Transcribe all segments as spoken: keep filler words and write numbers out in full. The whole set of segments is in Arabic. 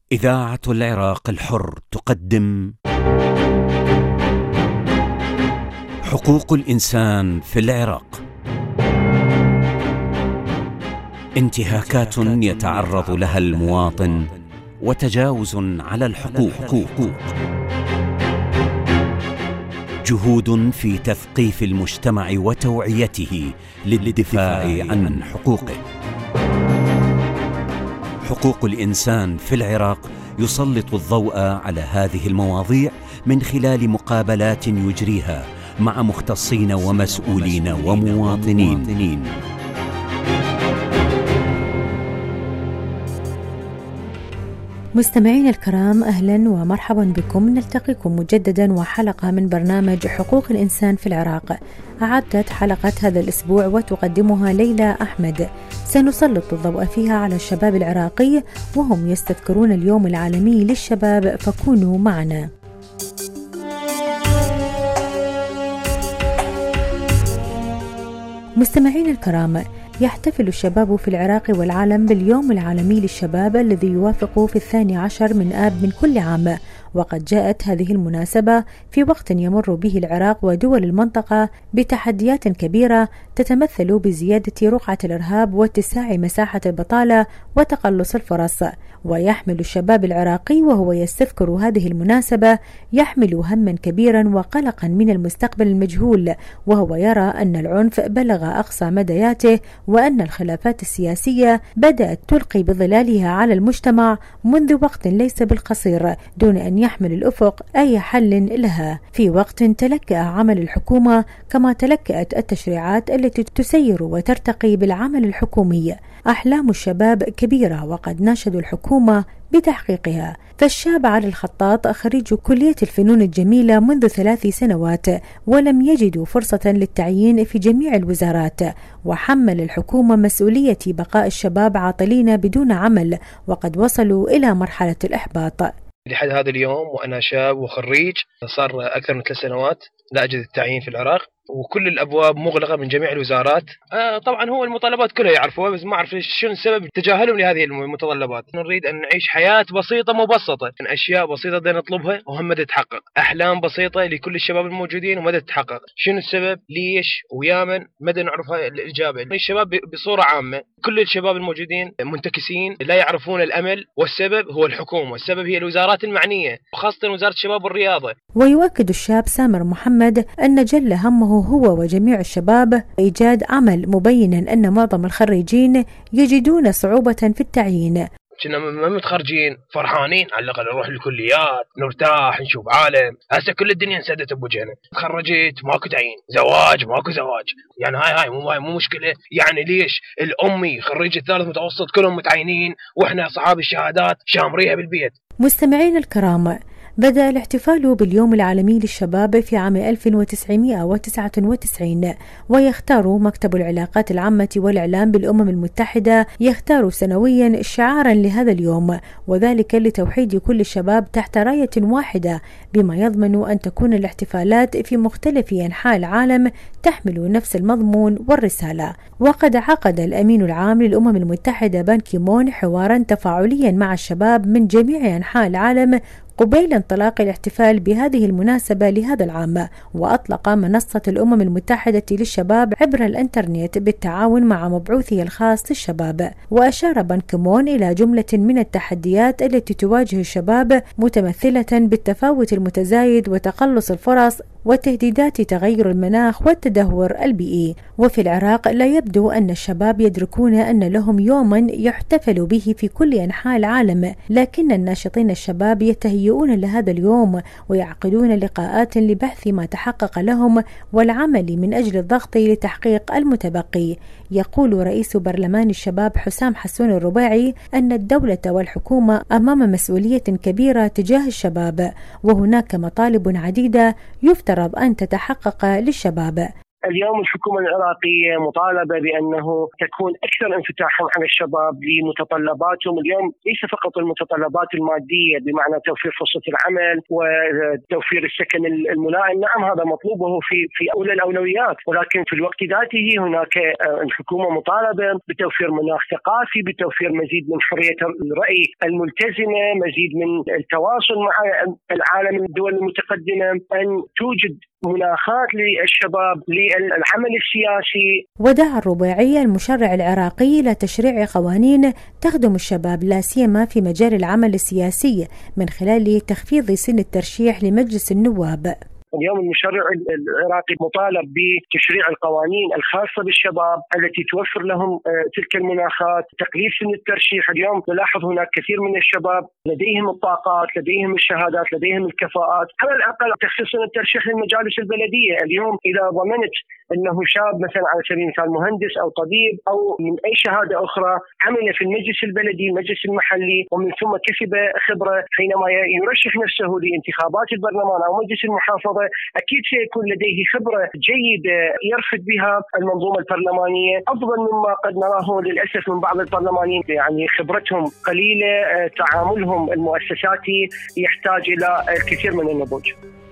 إذاعة العراق الحر تقدم حقوق الإنسان في العراق. انتهاكات يتعرض لها المواطن وتجاوز على الحقوق، جهود في تثقيف المجتمع وتوعيته للدفاع عن حقوقه. حقوق الإنسان في العراق يسلط الضوء على هذه المواضيع من خلال مقابلات يجريها مع مختصين ومسؤولين ومواطنين. مستمعين الكرام، أهلا ومرحبا بكم. نلتقيكم مجددا وحلقة من برنامج حقوق الإنسان في العراق. أعدت حلقة هذا الأسبوع وتقدمها ليلى أحمد. سنسلط الضوء فيها على الشباب العراقي وهم يستذكرون اليوم العالمي للشباب، فكونوا معنا. مستمعين الكرام، يحتفل الشباب في العراق والعالم باليوم العالمي للشباب الذي يوافق في الثاني عشر من آب من كل عام، وقد جاءت هذه المناسبة في وقت يمر به العراق ودول المنطقة بتحديات كبيرة تتمثل بزيادة رقعة الإرهاب واتساع مساحة البطالة وتقلص الفرص. ويحمل الشباب العراقي وهو يستذكر هذه المناسبة يحمل هما كبيرا وقلقا من المستقبل المجهول، وهو يرى أن العنف بلغ أقصى مدياته وأن الخلافات السياسية بدأت تلقي بظلالها على المجتمع منذ وقت ليس بالقصير دون أن يحمل الأفق أي حل لها، في وقت تلكأ عمل الحكومة كما تلكأت التشريعات التي تسير وترتقي بالعمل الحكومي. أحلام الشباب كبيرة وقد ناشدوا الحكومة بتحقيقها. فالشاب علي الخطاط خريج كلية الفنون الجميلة منذ ثلاث سنوات ولم يجدوا فرصة للتعيين في جميع الوزارات، وحمل الحكومة مسؤولية بقاء الشباب عاطلين بدون عمل وقد وصلوا إلى مرحلة الإحباط. لحد هذا اليوم وأنا شاب وخريج صار أكثر من ثلاث سنوات لا أجد التعيين في العراق، وكل الابواب مغلقه من جميع الوزارات. آه طبعا هو المتطلبات كلها يعرفوها، بس ما اعرف شنو السبب تجاهلهم لهذه المتطلبات. نريد ان نعيش حياه بسيطه مبسطه، اشياء بسيطه بدنا نطلبها وهم مدى تتحقق، احلام بسيطه لكل الشباب الموجودين ومدى تتحقق. شنو السبب؟ ليش؟ ويامن مدى نعرفها الاجابه. الشباب بصوره عامه كل الشباب الموجودين منتكسين، لا يعرفون الامل، والسبب هو الحكومه، والسبب هي الوزارات المعنيه وخاصه وزاره الشباب والرياضه. ويؤكد الشاب سامر محمد ان جل همه هو وجميع الشباب إيجاد عمل، مبينا أن معظم الخريجين يجدون صعوبة في التعيين. كنا ما متخرجين فرحانين على الأقل نروح الكليات نرتاح نشوف عالم. هسه كل الدنيا انسدت بوجهنا، تخرجت ماكو تعيين، زواج ماكو زواج. يعني هاي هاي مو هاي مو مشكلة. يعني ليش الأمي خريج الثالث متوسط كلهم متعينين وإحنا أصحاب الشهادات شامريها بالبيت؟ مستمعين الكرام، بدأ الاحتفال باليوم العالمي للشباب في عام ألف وتسعمائة وتسعة وتسعين، ويختار مكتب العلاقات العامة والإعلام بالأمم المتحدة يختار سنويا شعارا لهذا اليوم، وذلك لتوحيد كل الشباب تحت راية واحدة، بما يضمن أن تكون الاحتفالات في مختلف أنحاء العالم تحمل نفس المضمون والرسالة. وقد عقد الأمين العام للأمم المتحدة بان كي مون حوارا تفاعليا مع الشباب من جميع أنحاء العالم قبيل انطلاق الاحتفال بهذه المناسبة لهذا العام. وأطلق منصة الأمم المتحدة للشباب عبر الإنترنت بالتعاون مع مبعوثه الخاص للشباب. وأشار بان كي مون إلى جملة من التحديات التي تواجه الشباب متمثلة بالتفاوت المتزايد وتقلص الفرص وتهديدات تغير المناخ والتدهور البيئي. وفي العراق لا يبدو أن الشباب يدركون أن لهم يوما يحتفل به في كل أنحاء العالم، لكن الناشطين الشباب يتهيئون لهذا اليوم ويعقدون لقاءات لبحث ما تحقق لهم والعمل من أجل الضغط لتحقيق المتبقي. يقول رئيس برلمان الشباب حسام حسون الرباعي أن الدولة والحكومة أمام مسؤولية كبيرة تجاه الشباب، وهناك مطالب عديدة يفترض أن تتحقق للشباب. اليوم الحكومة العراقية مطالبة بأنه تكون أكثر انفتاحا على الشباب لمتطلباتهم اليوم، ليس فقط المتطلبات المادية بمعنى توفير فرصة العمل وتوفير السكن الملائم، نعم هذا مطلوبه في في أولى الأولويات، ولكن في الوقت ذاته هناك الحكومة مطالبة بتوفير مناخ ثقافي، بتوفير مزيد من حرية الرأي الملتزمة، مزيد من التواصل مع العالم الدول المتقدمة، أن توجد مناخات للشباب للعمل السياسي. ودعا الربيعي المشرع العراقي إلى تشريع قوانين تخدم الشباب لا سيما في مجال العمل السياسي من خلال تخفيض سن الترشيح لمجلس النواب. اليوم المشرع العراقي مطالب بتشريع القوانين الخاصة بالشباب التي توفر لهم تلك المناخات، تقليل سن الترشيح. اليوم نلاحظ هناك كثير من الشباب لديهم الطاقات، لديهم الشهادات، لديهم الكفاءات، على الأقل تخصيص سن الترشيح للمجالس البلدية. اليوم إذا ضمنت أنه شاب مثلا على سبيل المثال مهندس أو طبيب أو من أي شهادة أخرى عمل في المجلس البلدي المجلس المحلي ومن ثم كسب خبرة، حينما يرشح نفسه لانتخابات البرلمان أو مجلس المحافظة أكيد سيكون لديه خبرة جيدة يرفد بها المنظومة البرلمانية، أفضل مما قد نراه للأسف من بعض البرلمانيين، يعني خبرتهم قليلة، تعاملهم المؤسساتي يحتاج إلى الكثير من النضوج.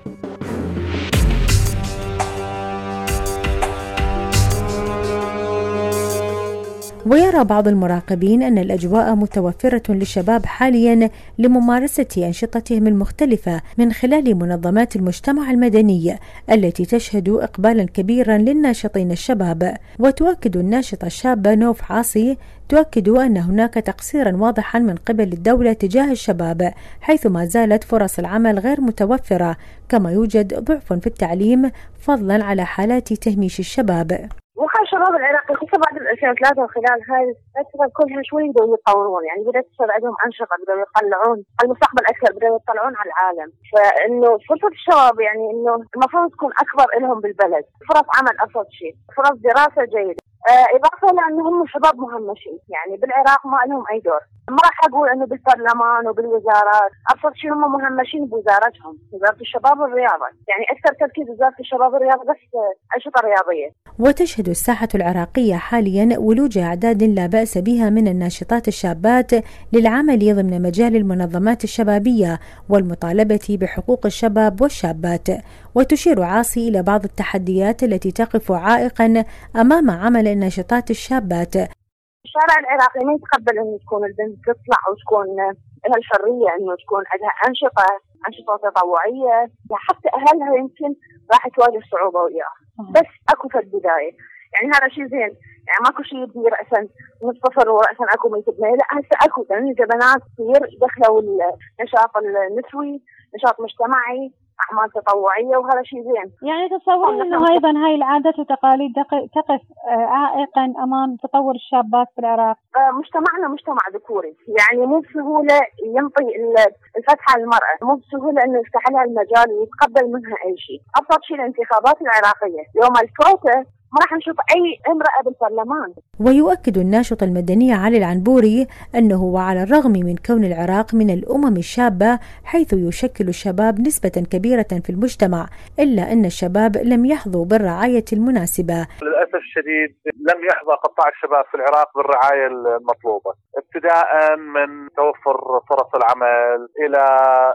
ويرى بعض المراقبين أن الأجواء متوفرة للشباب حاليا لممارسة أنشطتهم المختلفة من خلال منظمات المجتمع المدني التي تشهد إقبالا كبيرا للناشطين الشباب. وتؤكد الناشطة الشابة نوف عاصي تؤكد أن هناك تقصيرا واضحا من قبل الدولة تجاه الشباب، حيث ما زالت فرص العمل غير متوفرة، كما يوجد ضعف في التعليم فضلا على حالات تهميش الشباب. وخا الشباب العراقي خصوصا بعد ألفين وثلاثة وخلال هاي الفترة كلها شوي بدأوا يتطورون، يعني بدأت تصير عندهم أنشطة، بدأوا يطلعون المستقبل أكثر، بدأوا يطلعون على العالم. فإنه فرصة الشباب يعني إنه المفروض تكون أكبر لهم بالبلد، فرص عمل أفضل شيء، فرص دراسة جيدة، إضافة لأنهم شباب مهمشين، يعني بالعراق ما لهم أي دور. ما راح أقول إنه بالبرلمان وبالوزارات، أبسط شيء هم مهمشين بوزارتهم، وزارة الشباب والرياضة، يعني أكثر تركيز وزارة الشباب والرياضة بس أنشطة رياضية. وتشهد الساحة العراقية حاليا ولوج أعداد لا بأس بها من الناشطات الشابات للعمل ضمن مجال المنظمات الشبابية والمطالبة بحقوق الشباب والشابات. وتشير عاصي إلى بعض التحديات التي تقف عائقا أمام عمل الناشطات الشابات. الشارع العراقي ما يتقبل أن تكون البنت تطلع وتكون لها الحرية أنه تكون عندها أنشطة أنشطة تطوعية، حتى أهلها يمكن راح تواجه صعوبة وياها، بس أكو في البداية يعني هذا شيء زين، يعني ماكو شيء يبدي رأسا من الصفر ورأسا أكو ما يتبني، لا هسه أكو يعني بنات كثير دخلوا النشاط النسوي، نشاط مجتمعي، أعمال تطوعية، وهذا شيء زين. يعني تصور إنه أيضا هاي العادات والتقاليد تقف عائقا أمام تطور الشابات في العراق. مجتمعنا مجتمع ذكوري، يعني مو بسهولة ينطي الفتحة للمرأة، مو بسهولة إنه يفتح لها المجال ويتقبل منها أي شيء. أبسط شيء الانتخابات العراقية يوم الكوتا ما راح نشوف أي امرأة بالبرلمان. ويؤكد الناشط المدني علي العنبوري أنه وعلى الرغم من كون العراق من الأمم الشابة حيث يشكل الشباب نسبة كبيرة في المجتمع، إلا أن الشباب لم يحظوا بالرعاية المناسبة. للأسف الشديد لم يحظى قطاع الشباب في العراق بالرعاية المطلوبة، ابتداء من توفر فرص العمل إلى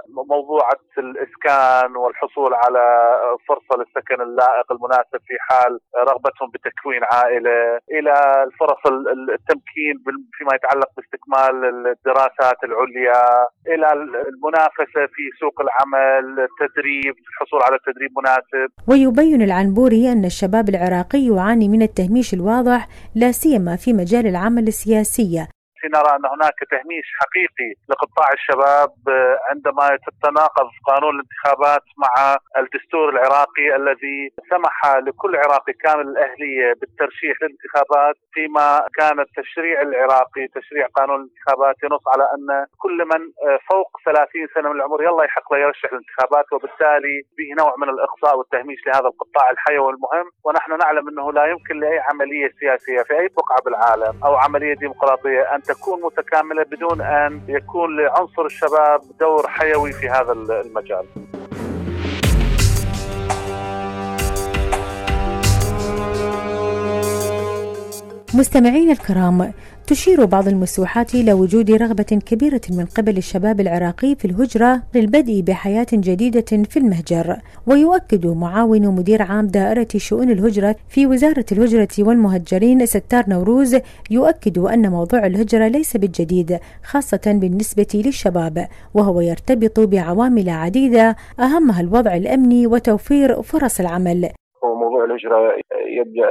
موضوعة الإسكان والحصول على فرصة للسكن اللائق المناسب في حال رغبتهم بتكوين عائلة، إلى الفرص التمكين فيما يتعلق باستكمال الدراسات العليا، إلى المنافسة في سوق العمل، التدريب، الحصول على تدريب مناسب. ويبين العنبوري أن الشباب العراقي يعاني من التهميش الواضح لا سيما في مجال العمل السياسي. نرى أن هناك تهميش حقيقي لقطاع الشباب عندما تتناقض قانون الانتخابات مع الدستور العراقي الذي سمح لكل عراقي كامل الأهلية بالترشيح للانتخابات، فيما كان التشريع العراقي تشريع قانون الانتخابات ينص على أن كل من فوق ثلاثين سنة من العمر يلا يحق له يرشح للانتخابات، وبالتالي فيه نوع من الإقصاء والتهميش لهذا القطاع الحيوي والمهم. ونحن نعلم أنه لا يمكن لأي عملية سياسية في أي بقعة بالعالم أو عملية ديمقراطية أن تكون متكاملة بدون أن يكون لعنصر الشباب دور حيوي في هذا المجال. مستمعين الكرام، تشير بعض المسوحات إلى وجود رغبة كبيرة من قبل الشباب العراقي في الهجرة للبدء بحياة جديدة في المهجر. ويؤكد معاون مدير عام دائرة شؤون الهجرة في وزارة الهجرة والمهجرين ستار نوروز، يؤكد أن موضوع الهجرة ليس بالجديد خاصة بالنسبة للشباب، وهو يرتبط بعوامل عديدة أهمها الوضع الأمني وتوفير فرص العمل. موضوع الهجرة يبدأ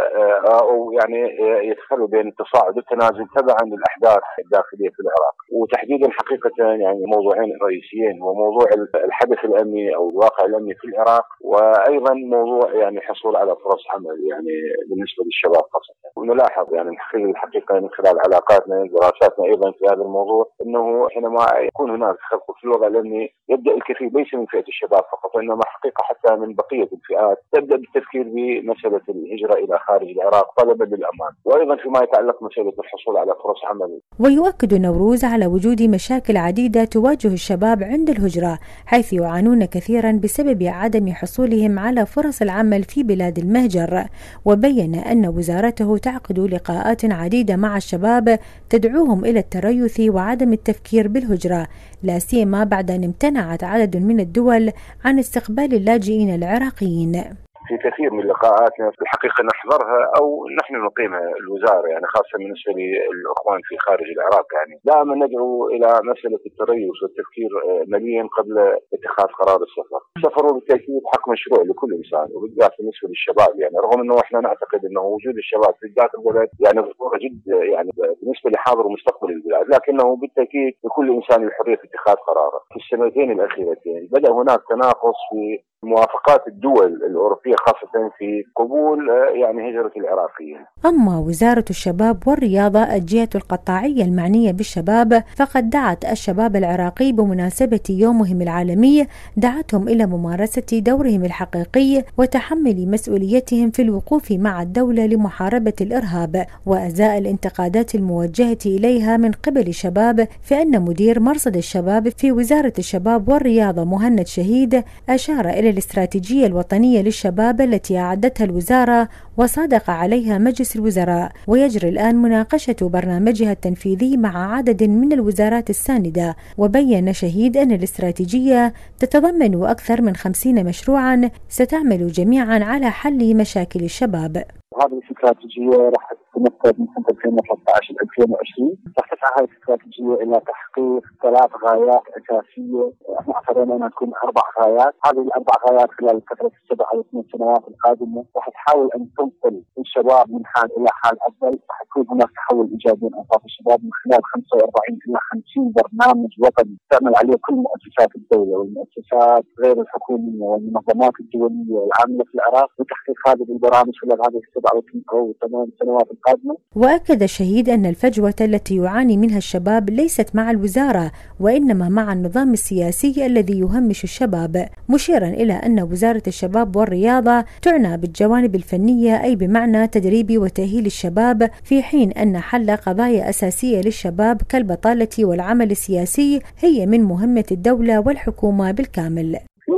أو يعني يدخل بين التصاعد والتنازل تبعا للأحداث الداخلية في العراق، وتحديدا حقيقة يعني موضوعين رئيسيين، وموضوع الحدث الأمني أو الواقع الأمني في العراق، وأيضا موضوع يعني حصول على فرص عمل يعني بالنسبة للشباب خاصة. ونلاحظ يعني الحقيقة من خلال علاقاتنا دراساتنا أيضا في هذا الموضوع أنه حينما يكون هناك خلق في الوضع الأمني يبدأ الكثير ليس من فئة الشباب فقط، وإنما حقيقة حتى من بقية الفئات تبدأ بالتفكير بمسألة الهجرة إلى خارج العراق طلبا للأمان، وأيضا فيما يتعلق مسألة الحصول على فرص عمل. ويؤكد نوروز على وجود مشاكل عديدة تواجه الشباب عند الهجرة، حيث يعانون كثيرا بسبب عدم حصولهم على فرص العمل في بلاد المهجر. وبين أن وزارته تعقد لقاءات عديدة مع الشباب تدعوهم إلى التريث وعدم التفكير بالهجرة، لا سيما بعد أن امتنعت عدد من الدول عن استقبال اللاجئين العراقيين. في كثير من لقاءاتنا في الحقيقة نحضرها أو نحن نقيمها الوزارة، يعني خاصة بالنسبة للأخوان في خارج العراق، يعني دائما ندعو إلى مسألة التريث والتفكير مليا قبل اتخاذ قرار السفر. السفر بالتأكيد حق مشروع لكل إنسان، وبالذات بالنسبة للشباب، يعني رغم أنه إحنا نعتقد أنه وجود الشباب في ذات البلد يعني ضرورة جدا يعني بالنسبة لحاضر ومستقبل البلاد، لكنه بالتأكيد لكل إنسان الحرية في اتخاذ قراره. في السنتين الأخيرتين بدأ هناك تناقص في موافقات الدول الأوروبية خاصة في قبول يعني هجرة العراقيين. أما وزارة الشباب والرياضة الجهة القطاعية المعنية بالشباب، فقد دعت الشباب العراقي بمناسبة يومهم العالمي دعتهم إلى ممارسة دورهم الحقيقي وتحمل مسؤوليتهم في الوقوف مع الدولة لمحاربة الإرهاب وأزاء الانتقادات الموجهة إليها من قبل الشباب. فإن مدير مرصد الشباب في وزارة الشباب والرياضة مهند شهيد أشار إلى الاستراتيجية الوطنية للشباب التي أعدتها الوزارة وصادق عليها مجلس الوزراء، ويجري الآن مناقشة برنامجها التنفيذي مع عدد من الوزارات الساندة. وبين شهيد أن الاستراتيجية تتضمن أكثر من خمسين مشروعا ستعمل جميعا على حل مشاكل الشباب. هذه الاستراتيجية راح تتمثل من سنة ألفين وثلاثة عشر إلى ألفين وعشرين. راح تسعى هذه الاستراتيجية إلى تحقيق ثلاث غايات أساسية، احنا اعتبرنا أنها تكون أربع غايات. هذه الأربع غايات خلال الفترة السبع أو ثمان سنوات القادمة راح تحاول أن تنقل الشباب من حال إلى حال أفضل. راح يكون هناك تحول إيجابي من أطراف الشباب من خلال خمسة وأربعين إلى خمسين برنامج وطني تعمل عليه كل مؤسسات الدولة والمؤسسات غير الحكومية والمنظمات الدولية والعاملة في العراق لتحقيق هذه البرامج خلال هذه السبع أو ثمان سنوات القادمة. وأكد الشهيد أن الفجوة التي يعاني منها الشباب ليست مع الوزارة وإنما مع النظام السياسي الذي يهمش الشباب، مشيرا إلى أن وزارة الشباب والرياضة تعنى بالجوانب الفنية أي بمعنى تدريب وتأهيل الشباب، في حين أن حل قضايا أساسية للشباب كالبطالة والعمل السياسي هي من مهمة الدولة والحكومة بالكامل.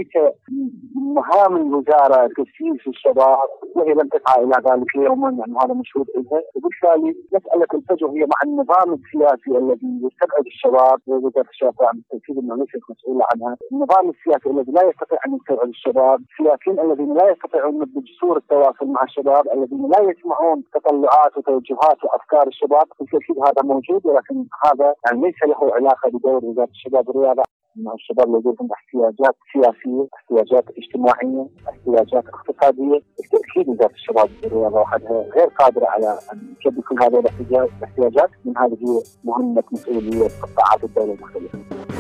مهام الوزارة تسييس الشباب وهي لم تسعى إلى ذلك يوما، يعني هذا مشهود إلها، وبالتالي مسألة الفجوة هي مع النظام السياسي الذي يستبعد الشباب. ووزارة الشباب بالتأكيد أنها ليست مسؤولة عنها. النظام السياسي الذي لا يستطيع أن يستبعد الشباب، السياسيين الذين لا يستطيعون بجسور التواصل مع الشباب، الذين لا يسمعون تطلعات وتوجهات وأفكار الشباب، بالتأكيد هذا موجود، ولكن هذا يعني ليس له علاقة بدور وزارة الشباب والرياضة. الشباب لديهم احتياجات سياسية، احتياجات اجتماعية، احتياجات اقتصادية. بالتأكيد وزارة الشباب والرياضة وحدها غير قادرة على أن تلبي كل هذه الاحتياجات. من هذه مهمة مسؤولية قطاعات الدولة المختلفة.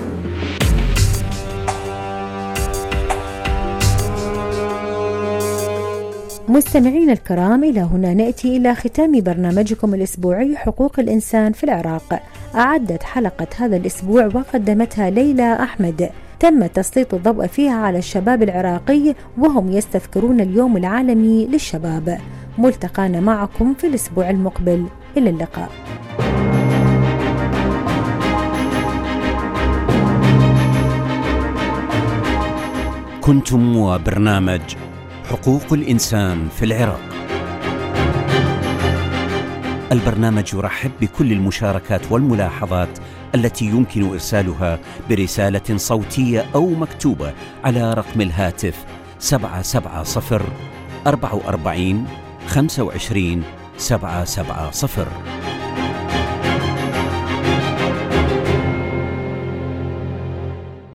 مستمعين الكرام، إلى هنا نأتي إلى ختام برنامجكم الأسبوعي حقوق الإنسان في العراق. أعدت حلقة هذا الأسبوع وقدمتها ليلى أحمد، تم تسليط الضوء فيها على الشباب العراقي وهم يستذكرون اليوم العالمي للشباب. ملتقانا معكم في الأسبوع المقبل، إلى اللقاء. كنتم وبرنامج حقوق الإنسان في العراق. البرنامج يرحب بكل المشاركات والملاحظات التي يمكن إرسالها برسالة صوتية أو مكتوبة على رقم الهاتف سبعة سبعة صفر أربعة وأربعين خمسة وعشرين سبعة سبعة صفر.